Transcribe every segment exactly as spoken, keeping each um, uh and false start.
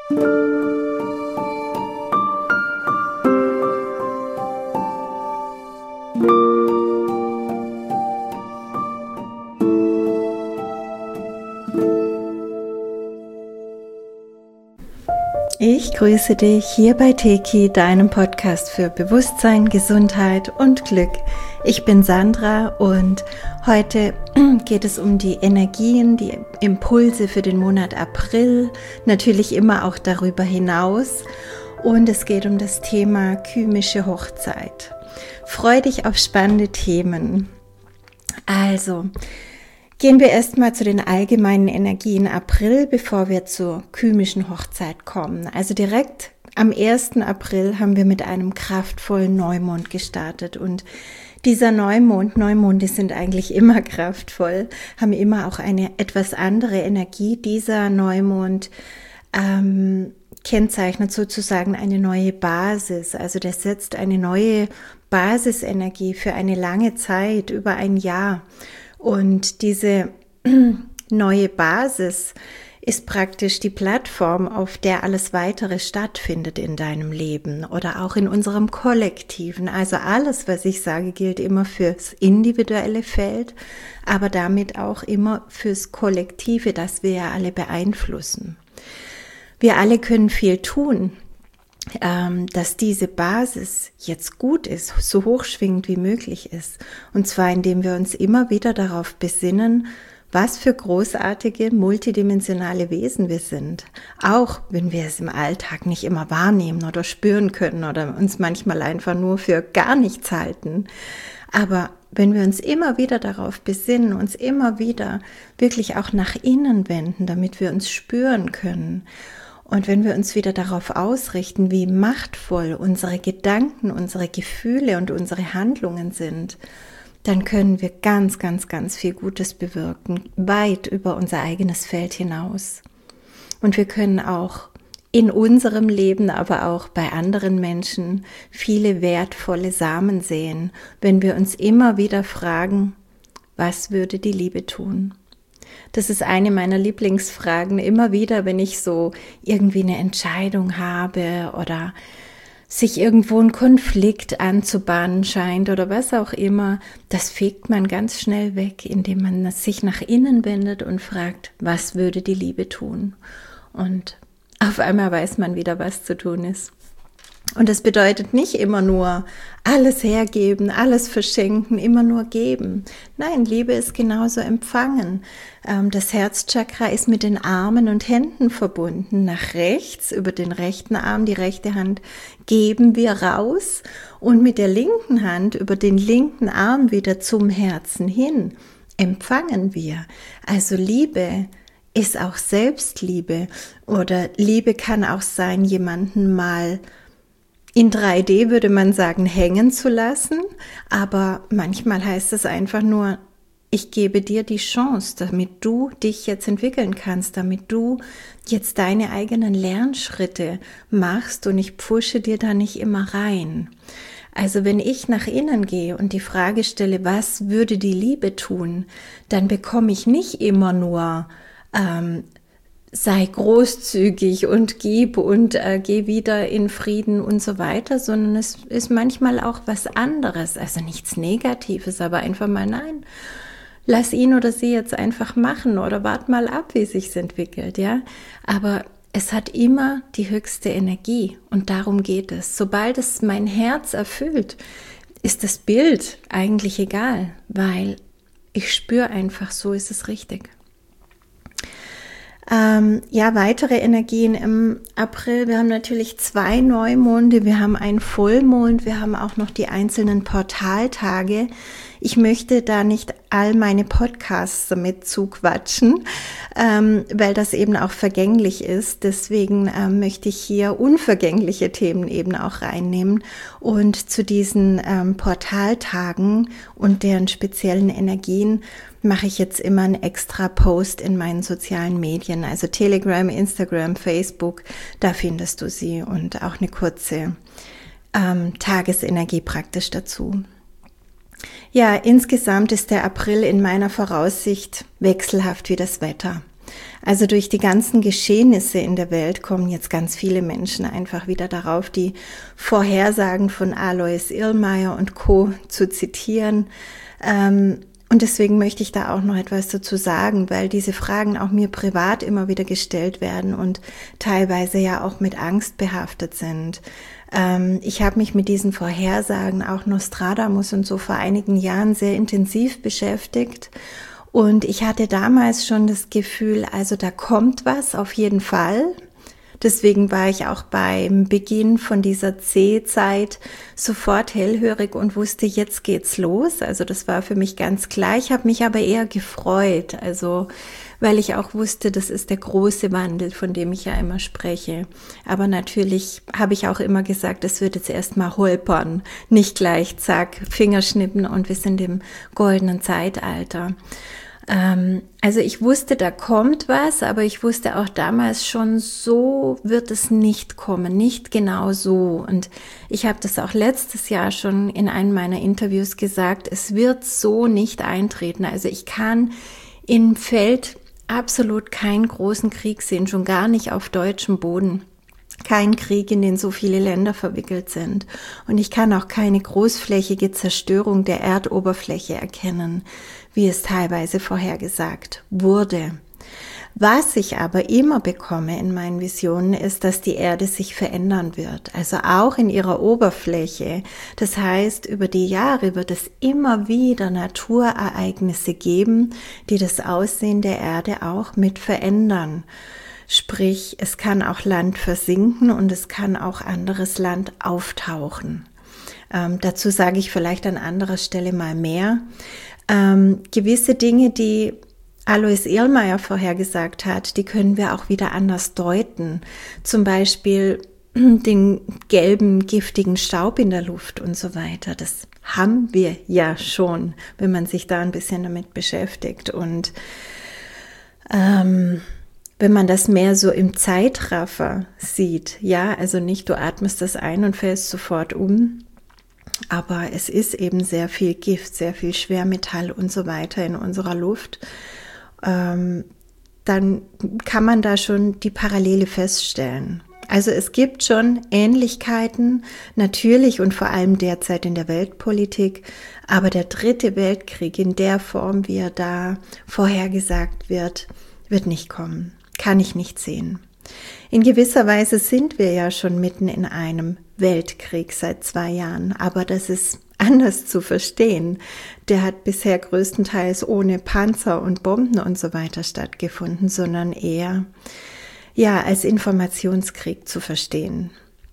Ich grüße dich hier bei Teki, deinem Podcast für Bewusstsein, Gesundheit und Glück. Ich bin Sandra und heute geht es um die Energien, die Impulse für den Monat April, natürlich immer auch darüber hinaus. Und es geht um das Thema kymische Hochzeit. Freu dich auf spannende Themen. Also, gehen wir erstmal zu den allgemeinen Energien April, bevor wir zur kymischen Hochzeit kommen. Also direkt am ersten April haben wir mit einem kraftvollen Neumond gestartet und dieser Neumond, Neumonde sind eigentlich immer kraftvoll, haben immer auch eine etwas andere Energie. Dieser Neumond ähm, kennzeichnet sozusagen eine neue Basis, also der setzt eine neue Basisenergie für eine lange Zeit, über ein Jahr. Und diese neue Basis ist praktisch die Plattform, auf der alles Weitere stattfindet in deinem Leben oder auch in unserem Kollektiven. Also alles, was ich sage, gilt immer fürs individuelle Feld, aber damit auch immer fürs Kollektive, das wir ja alle beeinflussen. Wir alle können viel tun, dass diese Basis jetzt gut ist, so hochschwingend wie möglich ist. Und zwar, indem wir uns immer wieder darauf besinnen, was für großartige, multidimensionale Wesen wir sind. Auch wenn wir es im Alltag nicht immer wahrnehmen oder spüren können oder uns manchmal einfach nur für gar nichts halten. Aber wenn wir uns immer wieder darauf besinnen, uns immer wieder wirklich auch nach innen wenden, damit wir uns spüren können. Und wenn wir uns wieder darauf ausrichten, wie machtvoll unsere Gedanken, unsere Gefühle und unsere Handlungen sind, dann können wir ganz, ganz, ganz viel Gutes bewirken, weit über unser eigenes Feld hinaus. Und wir können auch in unserem Leben, aber auch bei anderen Menschen viele wertvolle Samen säen, wenn wir uns immer wieder fragen, was würde die Liebe tun? Das ist eine meiner Lieblingsfragen, immer wieder, wenn ich so irgendwie eine Entscheidung habe oder sich irgendwo ein Konflikt anzubahnen scheint oder was auch immer, das fegt man ganz schnell weg, indem man sich nach innen wendet und fragt, was würde die Liebe tun? Und auf einmal weiß man wieder, was zu tun ist. Und das bedeutet nicht immer nur alles hergeben, alles verschenken, immer nur geben. Nein, Liebe ist genauso empfangen. Das Herzchakra ist mit den Armen und Händen verbunden. Nach rechts, über den rechten Arm, die rechte Hand, geben wir raus und mit der linken Hand über den linken Arm wieder zum Herzen hin empfangen wir. Also Liebe ist auch Selbstliebe oder Liebe kann auch sein, jemanden mal in drei D würde man sagen, hängen zu lassen, aber manchmal heißt es einfach nur, ich gebe dir die Chance, damit du dich jetzt entwickeln kannst, damit du jetzt deine eigenen Lernschritte machst und ich pfusche dir da nicht immer rein. Also wenn ich nach innen gehe und die Frage stelle, was würde die Liebe tun, dann bekomme ich nicht immer nur ähm, sei großzügig und gib und äh, geh wieder in Frieden und so weiter, sondern es ist manchmal auch was anderes, also nichts Negatives, aber einfach mal nein, lass ihn oder sie jetzt einfach machen oder wart mal ab, wie sich's entwickelt, ja, aber es hat immer die höchste Energie und darum geht es. Sobald es mein Herz erfüllt, ist das Bild eigentlich egal, weil ich spüre einfach, so ist es richtig. Ähm, ja, weitere Energien im April. Wir haben natürlich zwei Neumonde, wir haben einen Vollmond, wir haben auch noch die einzelnen Portaltage. Ich möchte da nicht all meine Podcasts damit zuquatschen, ähm, weil das eben auch vergänglich ist. Deswegen ähm, möchte ich hier unvergängliche Themen eben auch reinnehmen und zu diesen ähm, Portaltagen und deren speziellen Energien mache ich jetzt immer einen extra Post in meinen sozialen Medien, also Telegram, Instagram, Facebook, da findest du sie und auch eine kurze ähm, Tagesenergie praktisch dazu. Ja, insgesamt ist der April in meiner Voraussicht wechselhaft wie das Wetter. Also durch die ganzen Geschehnisse in der Welt kommen jetzt ganz viele Menschen einfach wieder darauf, die Vorhersagen von Alois Irlmaier und Co. zu zitieren. Und deswegen möchte ich da auch noch etwas dazu sagen, weil diese Fragen auch mir privat immer wieder gestellt werden und teilweise ja auch mit Angst behaftet sind. Ich habe mich mit diesen Vorhersagen, auch Nostradamus und so, vor einigen Jahren sehr intensiv beschäftigt. Und ich hatte damals schon das Gefühl, also da kommt was auf jeden Fall. Deswegen war ich auch beim Beginn von dieser C-Zeit sofort hellhörig und wusste, jetzt geht's los. Also das war für mich ganz klar. Ich habe mich aber eher gefreut, also weil ich auch wusste, das ist der große Wandel, von dem ich ja immer spreche. Aber natürlich habe ich auch immer gesagt, es wird jetzt erstmal holpern, nicht gleich zack, Fingerschnippen und wir sind im goldenen Zeitalter. Also ich wusste, da kommt was, aber ich wusste auch damals schon, so wird es nicht kommen, nicht genau so. Und ich habe das auch letztes Jahr schon in einem meiner Interviews gesagt, es wird so nicht eintreten. Also ich kann im Feld absolut keinen großen Krieg sehen, schon gar nicht auf deutschem Boden. Kein Krieg, in den so viele Länder verwickelt sind. Und ich kann auch keine großflächige Zerstörung der Erdoberfläche erkennen, wie es teilweise vorhergesagt wurde. Was ich aber immer bekomme in meinen Visionen ist, dass die Erde sich verändern wird, also auch in ihrer Oberfläche. Das heißt, über die Jahre wird es immer wieder Naturereignisse geben, die das Aussehen der Erde auch mit verändern. Sprich, es kann auch Land versinken und es kann auch anderes Land auftauchen. Ähm, dazu sage ich vielleicht an anderer Stelle mal mehr. Ähm, gewisse Dinge, die Alois Irlmaier vorhergesagt hat, die können wir auch wieder anders deuten. Zum Beispiel den gelben, giftigen Staub in der Luft und so weiter. Das haben wir ja schon, wenn man sich da ein bisschen damit beschäftigt. Und ähm, wenn man das mehr so im Zeitraffer sieht, ja, also nicht du atmest das ein und fällst sofort um, aber es ist eben sehr viel Gift, sehr viel Schwermetall und so weiter in unserer Luft, ähm, dann kann man da schon die Parallele feststellen. Also es gibt schon Ähnlichkeiten, natürlich und vor allem derzeit in der Weltpolitik, aber der dritte Weltkrieg in der Form, wie er da vorhergesagt wird, wird nicht kommen. Kann ich nicht sehen. In gewisser Weise sind wir ja schon mitten in einem Weltkrieg seit zwei Jahren, aber das ist anders zu verstehen. Der hat bisher größtenteils ohne Panzer und Bomben und so weiter stattgefunden, sondern eher ja als Informationskrieg zu verstehen.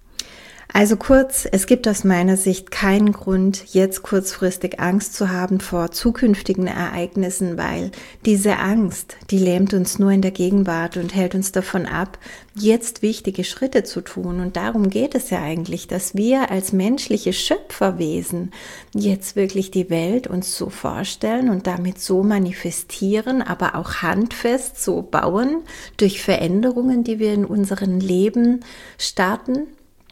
Also kurz, es gibt aus meiner Sicht keinen Grund, jetzt kurzfristig Angst zu haben vor zukünftigen Ereignissen, weil diese Angst, die lähmt uns nur in der Gegenwart und hält uns davon ab, jetzt wichtige Schritte zu tun. Und darum geht es ja eigentlich, dass wir als menschliche Schöpferwesen jetzt wirklich die Welt uns so vorstellen und damit so manifestieren, aber auch handfest so bauen durch Veränderungen, die wir in unserem Leben starten.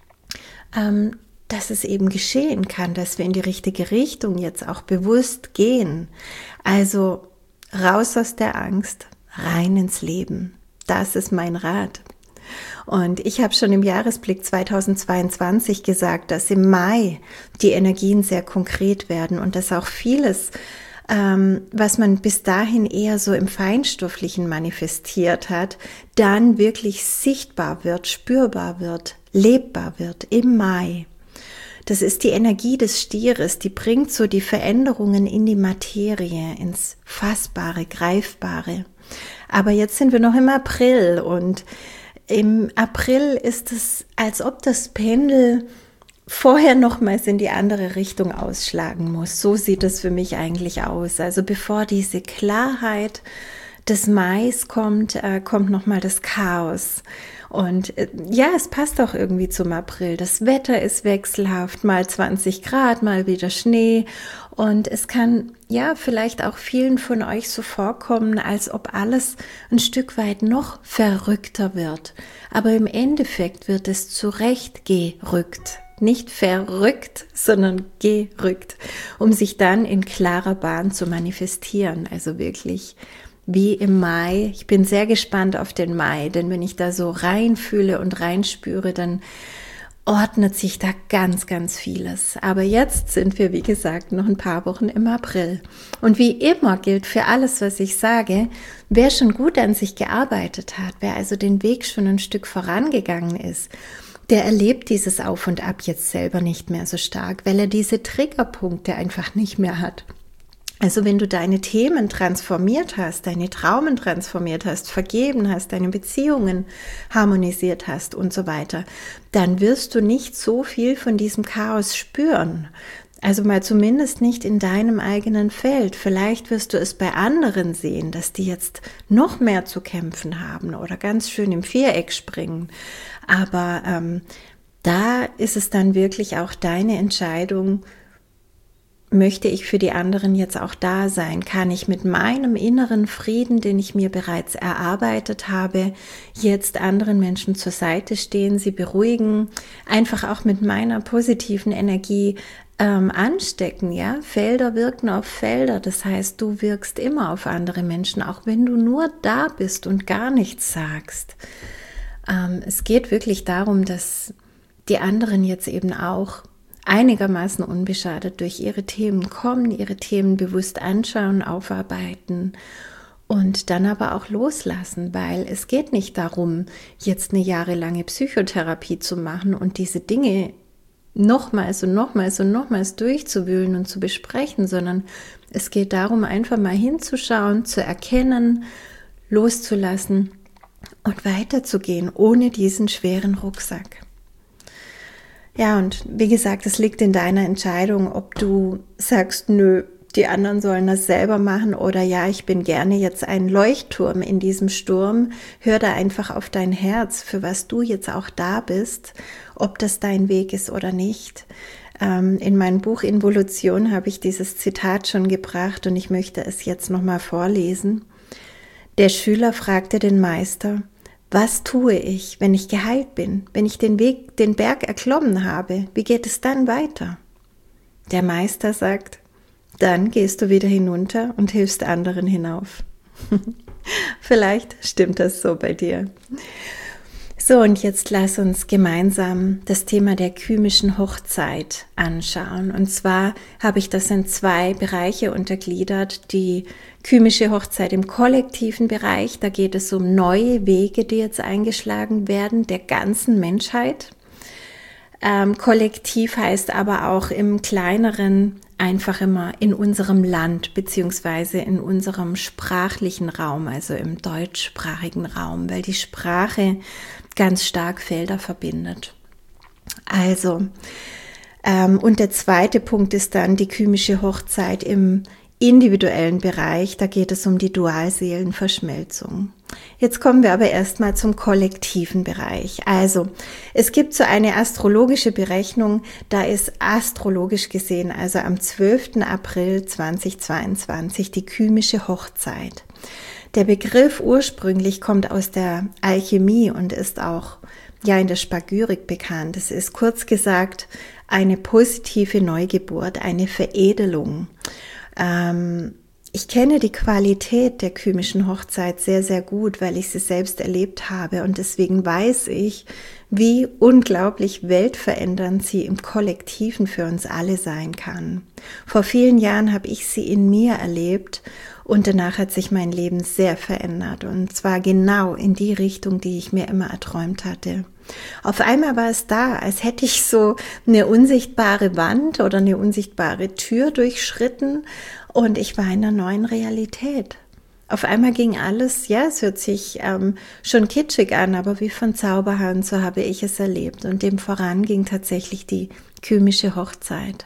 Ähm, dass es eben geschehen kann, dass wir in die richtige Richtung jetzt auch bewusst gehen. Also raus aus der Angst, rein ins Leben. Das ist mein Rat. Und ich habe schon im Jahresblick zweitausendzweiundzwanzig gesagt, dass im Mai die Energien sehr konkret werden und dass auch vieles, ähm, was man bis dahin eher so im Feinstofflichen manifestiert hat, dann wirklich sichtbar wird, spürbar wird, lebbar wird im Mai. Das ist die Energie des Stieres, die bringt so die Veränderungen in die Materie, ins Fassbare, Greifbare. Aber jetzt sind wir noch im April und im April ist es, als ob das Pendel vorher nochmals in die andere Richtung ausschlagen muss. So sieht es für mich eigentlich aus. Also bevor diese Klarheit des Mais kommt, äh, kommt nochmal das Chaos. Und äh, ja, es passt auch irgendwie zum April. Das Wetter ist wechselhaft, mal zwanzig Grad, mal wieder Schnee. Und es kann ja vielleicht auch vielen von euch so vorkommen, als ob alles ein Stück weit noch verrückter wird. Aber im Endeffekt wird es zurechtgerückt. Nicht verrückt, sondern gerückt, um sich dann in klarer Bahn zu manifestieren. Also wirklich wie im Mai. Ich bin sehr gespannt auf den Mai, denn wenn ich da so reinfühle und reinspüre, dann ordnet sich da ganz, ganz vieles. Aber jetzt sind wir, wie gesagt, noch ein paar Wochen im April. Und wie immer gilt für alles, was ich sage, wer schon gut an sich gearbeitet hat, wer also den Weg schon ein Stück vorangegangen ist, der erlebt dieses Auf und Ab jetzt selber nicht mehr so stark, weil er diese Triggerpunkte einfach nicht mehr hat. Also wenn du deine Themen transformiert hast, deine Traumen transformiert hast, vergeben hast, deine Beziehungen harmonisiert hast und so weiter, dann wirst du nicht so viel von diesem Chaos spüren. Also mal zumindest nicht in deinem eigenen Feld. Vielleicht wirst du es bei anderen sehen, dass die jetzt noch mehr zu kämpfen haben oder ganz schön im Viereck springen. Aber ähm, da ist es dann wirklich auch deine Entscheidung, möchte ich für die anderen jetzt auch da sein? Kann ich mit meinem inneren Frieden, den ich mir bereits erarbeitet habe, jetzt anderen Menschen zur Seite stehen, sie beruhigen, einfach auch mit meiner positiven Energie ähm, anstecken, ja? Felder wirken auf Felder, das heißt, du wirkst immer auf andere Menschen, auch wenn du nur da bist und gar nichts sagst. Ähm, es geht wirklich darum, dass die anderen jetzt eben auch einigermaßen unbeschadet durch ihre Themen kommen, ihre Themen bewusst anschauen, aufarbeiten und dann aber auch loslassen, weil es geht nicht darum, jetzt eine jahrelange Psychotherapie zu machen und diese Dinge nochmals und nochmals und nochmals durchzuwühlen und zu besprechen, sondern es geht darum, einfach mal hinzuschauen, zu erkennen, loszulassen und weiterzugehen, ohne diesen schweren Rucksack. Ja, und wie gesagt, es liegt in deiner Entscheidung, ob du sagst, nö, die anderen sollen das selber machen oder ja, ich bin gerne jetzt ein Leuchtturm in diesem Sturm. Hör da einfach auf dein Herz, für was du jetzt auch da bist, ob das dein Weg ist oder nicht. Ähm, in meinem Buch Involution habe ich dieses Zitat schon gebracht und ich möchte es jetzt nochmal vorlesen. Der Schüler fragte den Meister: Was tue ich, wenn ich geheilt bin, wenn ich den Weg, den Berg erklommen habe? Wie geht es dann weiter? Der Meister sagt: Dann gehst du wieder hinunter und hilfst anderen hinauf. Vielleicht stimmt das so bei dir. So, und jetzt lass uns gemeinsam das Thema der kymischen Hochzeit anschauen. Und zwar habe ich das in zwei Bereiche untergliedert. Die kymische Hochzeit im kollektiven Bereich, da geht es um neue Wege, die jetzt eingeschlagen werden, der ganzen Menschheit. Ähm, kollektiv heißt aber auch im kleineren einfach immer in unserem Land beziehungsweise in unserem sprachlichen Raum, also im deutschsprachigen Raum, weil die Sprache ganz stark Felder verbindet. Also, ähm, und der zweite Punkt ist dann die kymische Hochzeit im individuellen Bereich, da geht es um die Dualseelenverschmelzung. Jetzt kommen wir aber erstmal zum kollektiven Bereich. Also, es gibt so eine astrologische Berechnung, da ist astrologisch gesehen, also am zwölften April zweitausendzweiundzwanzig, die kymische Hochzeit. Der Begriff ursprünglich kommt aus der Alchemie und ist auch ja in der Spagyrik bekannt. Es ist kurz gesagt eine positive Neugeburt, eine Veredelung. Ähm, ich kenne die Qualität der kymischen Hochzeit sehr, sehr gut, weil ich sie selbst erlebt habe und deswegen weiß ich, wie unglaublich weltverändernd sie im Kollektiven für uns alle sein kann. Vor vielen Jahren habe ich sie in mir erlebt und danach hat sich mein Leben sehr verändert und zwar genau in die Richtung, die ich mir immer erträumt hatte. Auf einmal war es da, als hätte ich so eine unsichtbare Wand oder eine unsichtbare Tür durchschritten und ich war in einer neuen Realität. Auf einmal ging alles, ja, es hört sich ähm, schon kitschig an, aber wie von Zauberhand, so habe ich es erlebt. Und dem voran ging tatsächlich die kymische Hochzeit.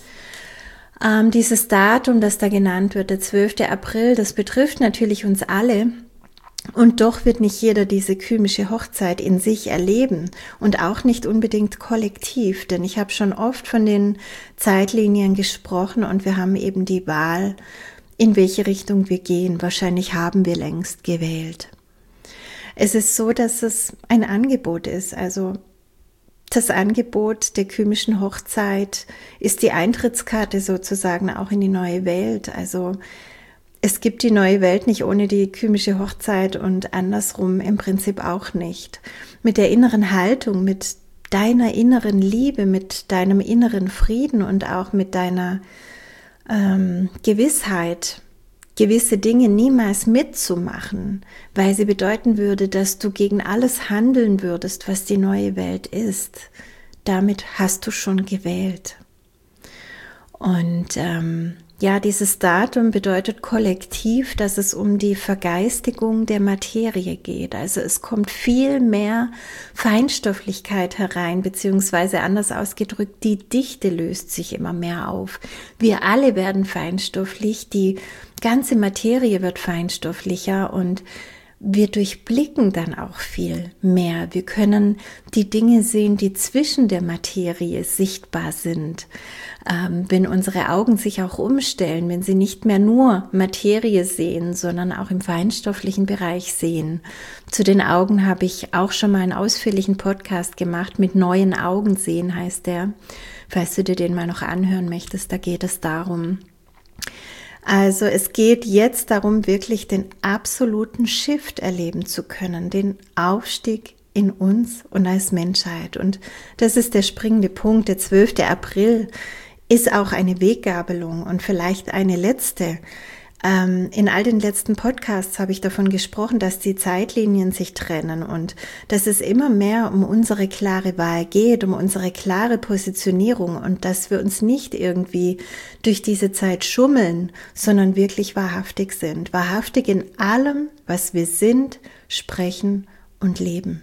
Ähm, dieses Datum, das da genannt wird, der zwölfte April, das betrifft natürlich uns alle. Und doch wird nicht jeder diese kymische Hochzeit in sich erleben und auch nicht unbedingt kollektiv, denn ich habe schon oft von den Zeitlinien gesprochen und wir haben eben die Wahl, in welche Richtung wir gehen. Wahrscheinlich haben wir längst gewählt. Es ist so, dass es ein Angebot ist, also das Angebot der kymischen Hochzeit ist die Eintrittskarte sozusagen auch in die neue Welt, also es gibt die neue Welt nicht ohne die kymische Hochzeit und andersrum im Prinzip auch nicht. Mit der inneren Haltung, mit deiner inneren Liebe, mit deinem inneren Frieden und auch mit deiner ähm, Gewissheit, gewisse Dinge niemals mitzumachen, weil sie bedeuten würde, dass du gegen alles handeln würdest, was die neue Welt ist. Damit hast du schon gewählt. Und ähm, ja, dieses Datum bedeutet kollektiv, dass es um die Vergeistigung der Materie geht. Also es kommt viel mehr Feinstofflichkeit herein, beziehungsweise anders ausgedrückt, die Dichte löst sich immer mehr auf. Wir alle werden feinstofflich, die ganze Materie wird feinstofflicher und wir durchblicken dann auch viel mehr. Wir können die Dinge sehen, die zwischen der Materie sichtbar sind. Ähm, wenn unsere Augen sich auch umstellen, wenn sie nicht mehr nur Materie sehen, sondern auch im feinstofflichen Bereich sehen. Zu den Augen habe ich auch schon mal einen ausführlichen Podcast gemacht. Mit neuen Augen sehen heißt der. Falls du dir den mal noch anhören möchtest, da geht es darum. Also es geht jetzt darum, wirklich den absoluten Shift erleben zu können, den Aufstieg in uns und als Menschheit. Und das ist der springende Punkt. Der zwölfte April ist auch eine Weggabelung und vielleicht eine letzte. Ähm, in all den letzten Podcasts habe ich davon gesprochen, dass die Zeitlinien sich trennen und dass es immer mehr um unsere klare Wahl geht, um unsere klare Positionierung und dass wir uns nicht irgendwie durch diese Zeit schummeln, sondern wirklich wahrhaftig sind. Wahrhaftig in allem, was wir sind, sprechen und leben.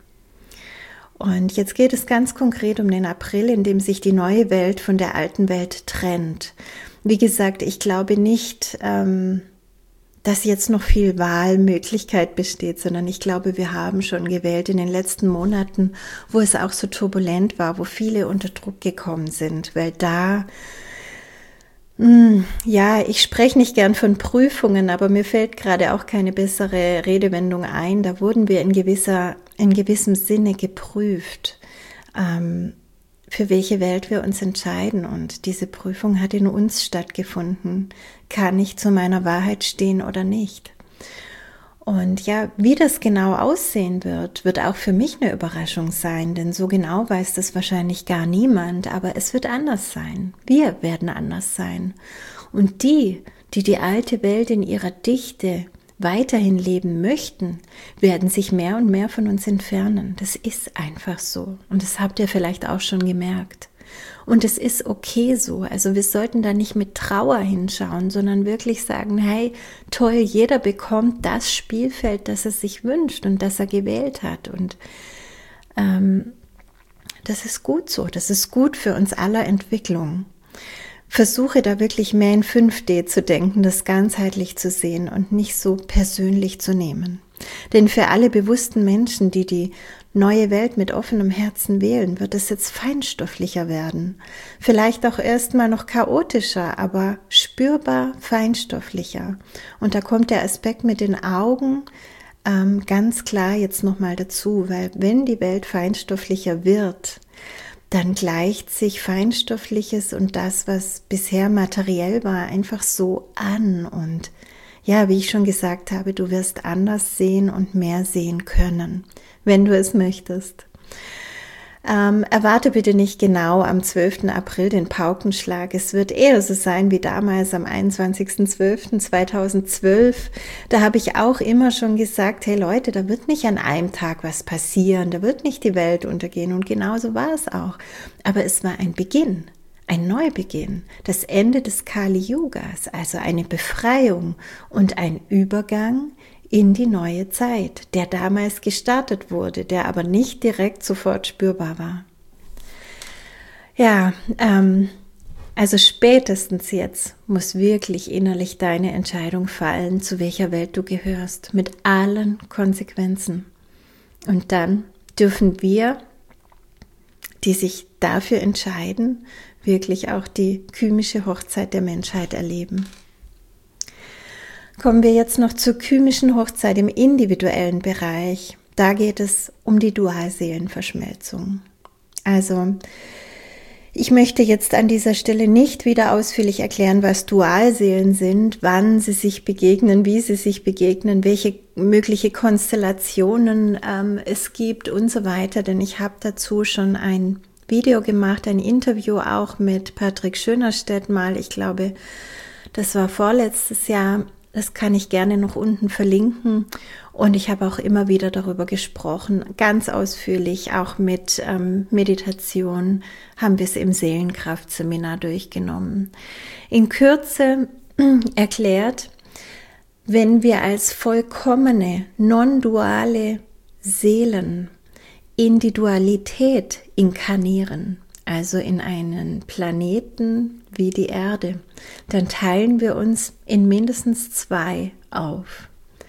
Und jetzt geht es ganz konkret um den April, in dem sich die neue Welt von der alten Welt trennt. Wie gesagt, ich glaube nicht, ähm, dass jetzt noch viel Wahlmöglichkeit besteht, sondern ich glaube, wir haben schon gewählt in den letzten Monaten, wo es auch so turbulent war, wo viele unter Druck gekommen sind, weil da, mh, ja, ich spreche nicht gern von Prüfungen, aber mir fällt gerade auch keine bessere Redewendung ein. Da wurden wir in gewisser, in gewissem Sinne geprüft, ähm, für welche Welt wir uns entscheiden. Und diese Prüfung hat in uns stattgefunden. Kann ich zu meiner Wahrheit stehen oder nicht? Und ja, wie das genau aussehen wird, wird auch für mich eine Überraschung sein, denn so genau weiß das wahrscheinlich gar niemand, aber es wird anders sein. Wir werden anders sein. Und die, die die alte Welt in ihrer Dichte weiterhin leben möchten, werden sich mehr und mehr von uns entfernen. Das ist einfach so. Und das habt ihr vielleicht auch schon gemerkt. Und es ist okay so. Also wir sollten da nicht mit Trauer hinschauen, sondern wirklich sagen, hey, toll, jeder bekommt das Spielfeld, das er sich wünscht und das er gewählt hat. Und ähm, das ist gut so. Das ist gut für uns aller Entwicklung. Versuche da wirklich mehr in fünf D zu denken, das ganzheitlich zu sehen und nicht so persönlich zu nehmen. Denn für alle bewussten Menschen, die die neue Welt mit offenem Herzen wählen, wird es jetzt feinstofflicher werden. Vielleicht auch erstmal noch chaotischer, aber spürbar feinstofflicher. Und da kommt der Aspekt mit den Augen ähm, ganz klar jetzt nochmal dazu, weil wenn die Welt feinstofflicher wird, dann gleicht sich Feinstoffliches und das, was bisher materiell war, einfach so an. Und ja, wie ich schon gesagt habe, du wirst anders sehen und mehr sehen können, wenn du es möchtest. Ähm, erwarte bitte nicht genau am zwölften April den Paukenschlag. Es wird eher so sein wie damals am einundzwanzigsten zwölften zweitausendzwölf. Da habe ich auch immer schon gesagt, hey Leute, da wird nicht an einem Tag was passieren, da wird nicht die Welt untergehen und genauso war es auch. Aber es war ein Beginn, ein Neubeginn, das Ende des Kali-Yugas, also eine Befreiung und ein Übergang in die neue Zeit, der damals gestartet wurde, der aber nicht direkt sofort spürbar war. Ja, ähm, also spätestens jetzt muss wirklich innerlich deine Entscheidung fallen, zu welcher Welt du gehörst, mit allen Konsequenzen. Und dann dürfen wir, die sich dafür entscheiden, wirklich auch die kymische Hochzeit der Menschheit erleben. Kommen wir jetzt noch zur kymischen Hochzeit im individuellen Bereich. Da geht es um die Dualseelenverschmelzung. Also Ich möchte jetzt an dieser Stelle nicht wieder ausführlich erklären, was Dualseelen sind, wann sie sich begegnen, wie sie sich begegnen, welche mögliche Konstellationen ähm, es gibt und so weiter, denn ich habe dazu schon ein Video gemacht, ein Interview auch mit Patrick Schönerstedt mal, ich glaube, das war vorletztes Jahr. Das kann ich gerne noch unten verlinken. Und ich habe auch immer wieder darüber gesprochen, ganz ausführlich, auch mit ähm, Meditation haben wir es im Seelenkraftseminar durchgenommen. In Kürze erklärt, wenn wir als vollkommene, non-duale Seelen in die Dualität inkarnieren, also in einen Planeten wie die Erde, dann teilen wir uns in mindestens zwei auf,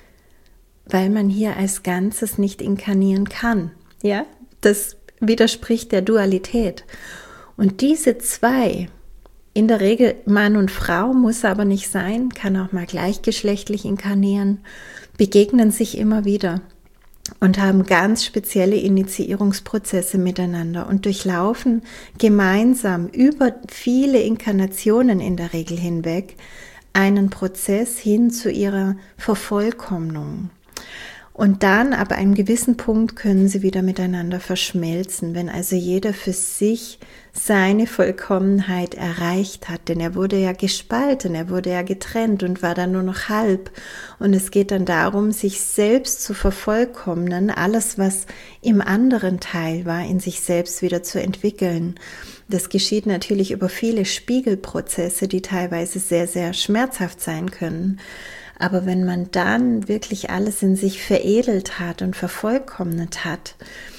weil man hier als Ganzes nicht inkarnieren kann. Ja, das widerspricht der Dualität. Und diese zwei, in der Regel Mann und Frau, muss aber nicht sein, kann auch mal gleichgeschlechtlich inkarnieren, begegnen sich immer wieder und haben ganz spezielle Initiierungsprozesse miteinander und durchlaufen gemeinsam über viele Inkarnationen in der Regel hinweg einen Prozess hin zu ihrer Vervollkommnung. Und dann ab einem gewissen Punkt können sie wieder miteinander verschmelzen, wenn also jeder für sich seine Vollkommenheit erreicht hat, denn er wurde ja gespalten, er wurde ja getrennt und war dann nur noch halb. Und es geht dann darum, sich selbst zu vervollkommnen, alles, was im anderen Teil war, in sich selbst wieder zu entwickeln. Das geschieht natürlich über viele Spiegelprozesse, die teilweise sehr, sehr schmerzhaft sein können. Aber wenn man dann wirklich alles in sich veredelt hat und vervollkommnet hat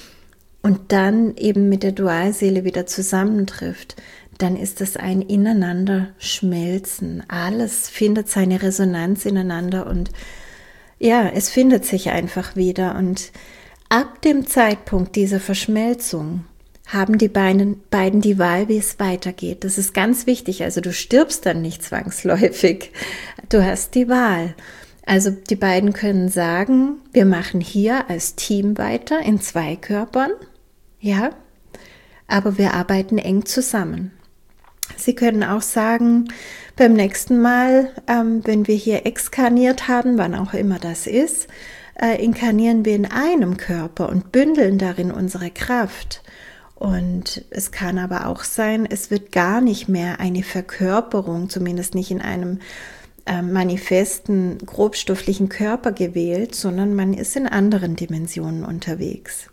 und dann eben mit der Dualseele wieder zusammentrifft, dann ist das ein Ineinander schmelzen. Alles findet seine Resonanz ineinander und ja, es findet sich einfach wieder. Und ab dem Zeitpunkt dieser Verschmelzung haben die beiden, beiden die Wahl, wie es weitergeht. Das ist ganz wichtig. Also du stirbst dann nicht zwangsläufig. Du hast die Wahl. Also die beiden können sagen, wir machen hier als Team weiter in zwei Körpern. Ja, aber wir arbeiten eng zusammen. Sie können auch sagen, beim nächsten Mal, ähm, wenn wir hier exkarniert haben, wann auch immer das ist, äh, inkarnieren wir in einem Körper und bündeln darin unsere Kraft. Und es kann aber auch sein, es wird gar nicht mehr eine Verkörperung, zumindest nicht in einem äh, manifesten, grobstofflichen Körper gewählt, sondern man ist in anderen Dimensionen unterwegs.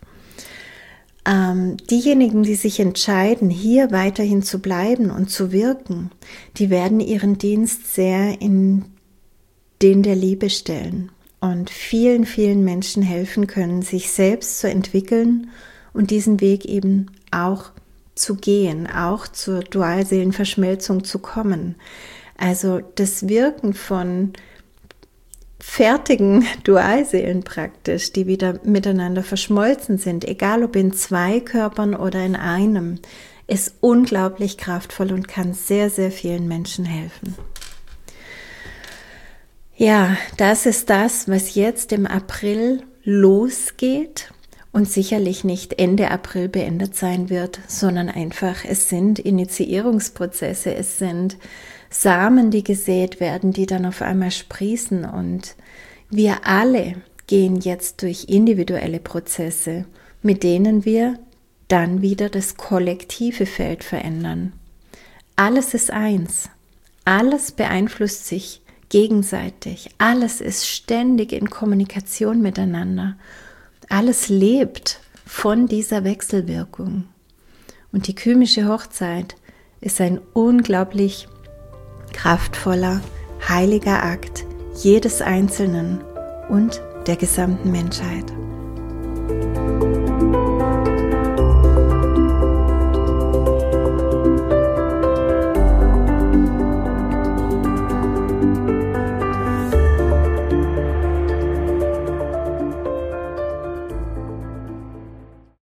Ähm, diejenigen, die sich entscheiden, hier weiterhin zu bleiben und zu wirken, die werden ihren Dienst sehr in den der Liebe stellen und vielen, vielen Menschen helfen können, sich selbst zu entwickeln und diesen Weg eben auch zu gehen, auch zur Dualseelenverschmelzung zu kommen. Also das Wirken von fertigen Dualseelen praktisch, die wieder miteinander verschmolzen sind, egal ob in zwei Körpern oder in einem, ist unglaublich kraftvoll und kann sehr, sehr vielen Menschen helfen. Ja, das ist das, was jetzt im April losgeht. Und sicherlich nicht Ende April beendet sein wird, sondern einfach, es sind Initiierungsprozesse, es sind Samen, die gesät werden, die dann auf einmal sprießen. Und wir alle gehen jetzt durch individuelle Prozesse, mit denen wir dann wieder das kollektive Feld verändern. Alles ist eins, alles beeinflusst sich gegenseitig, alles ist ständig in Kommunikation miteinander. Alles lebt von dieser Wechselwirkung. Und die kymische Hochzeit ist ein unglaublich kraftvoller, heiliger Akt jedes Einzelnen und der gesamten Menschheit.